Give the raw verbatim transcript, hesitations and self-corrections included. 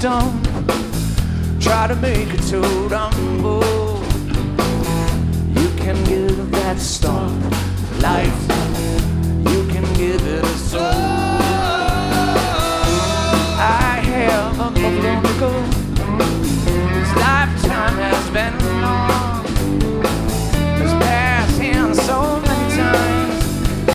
stone. Try to make it to rumble. You can give that stone life.